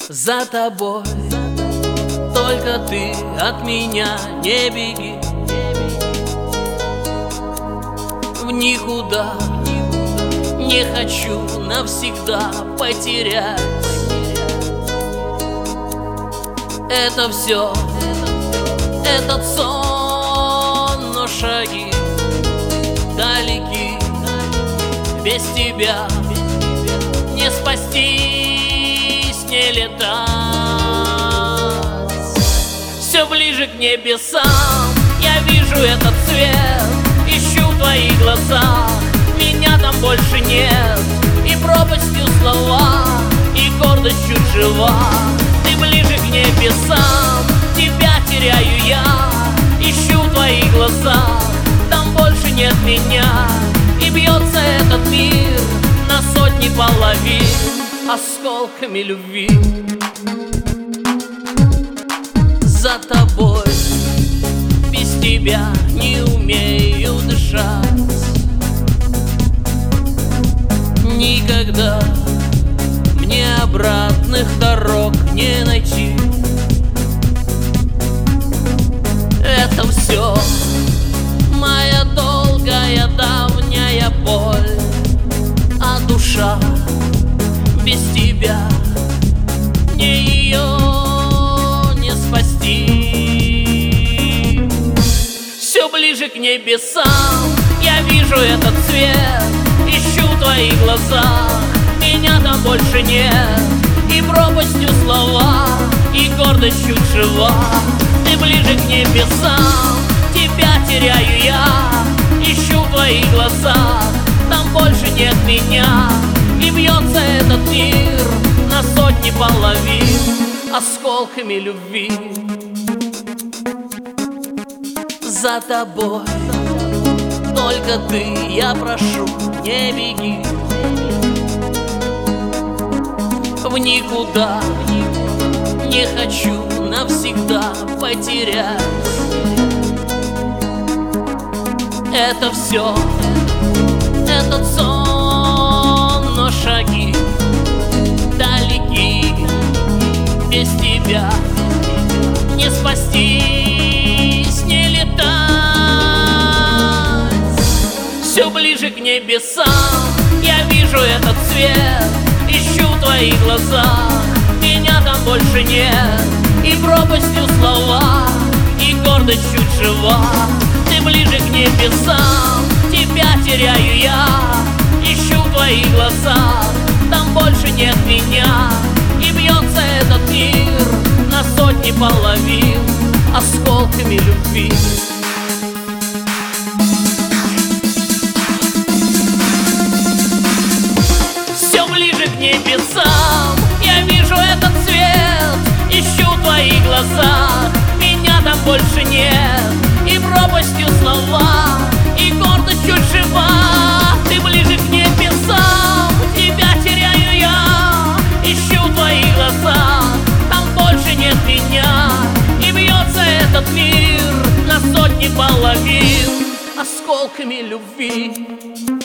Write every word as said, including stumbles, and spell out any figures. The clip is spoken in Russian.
За тобой, только ты от меня не беги в никуда. Не хочу навсегда потерять это все, этот сон, но шаги далеки. Без тебя не спастись, не летать. Все ближе к небесам, я вижу этот свет, ищу в твоих глазах, меня там больше нет. И пропастью слова, и гордость чуть жива. Ты ближе к небесам, тебя теряю я, ищу в твоих глазах, там больше нет меня. И бьется этот мир на сотни половин осколками любви. За тобой, без тебя не умею дышать. Никогда мне обратных дорог не найти. Это все моя долгая давняя боль, а душа без тебя мне ее не спасти. Все ближе к небесам, я вижу этот свет, ищу в твоих глазах, меня там больше нет. И пропастью слова, и гордость чуть жива. Ты ближе к небесам, тебя теряю я, ищу в твоих глазах, там больше нет меня. И бьется этот мир на сотни половин осколками любви. За тобой, только ты, я прошу, не беги в никуда. Не хочу навсегда потерять это все, этот сон, но шаги далеки. Без тебя не спастись, не летать. Все ближе к небесам, я вижу этот свет, ищу в твоих глазах, меня там больше нет. И пропастью слова, и гордость чуть жива. Ты ближе к небесам, тебя теряю я, ищу в твоих глазах, там больше нет меня. И бьется этот мир на сотни половин осколками любви. Все ближе к небесам, я вижу этот свет, ищу в твоих глазах, меня там больше нет. И пропастью слова, и гордость чуть жива. Ты ближе к небесам, тебя теряю я, ищу в твоих глазах, там больше нет меня. И бьется этот мир на сотни половин осколками любви.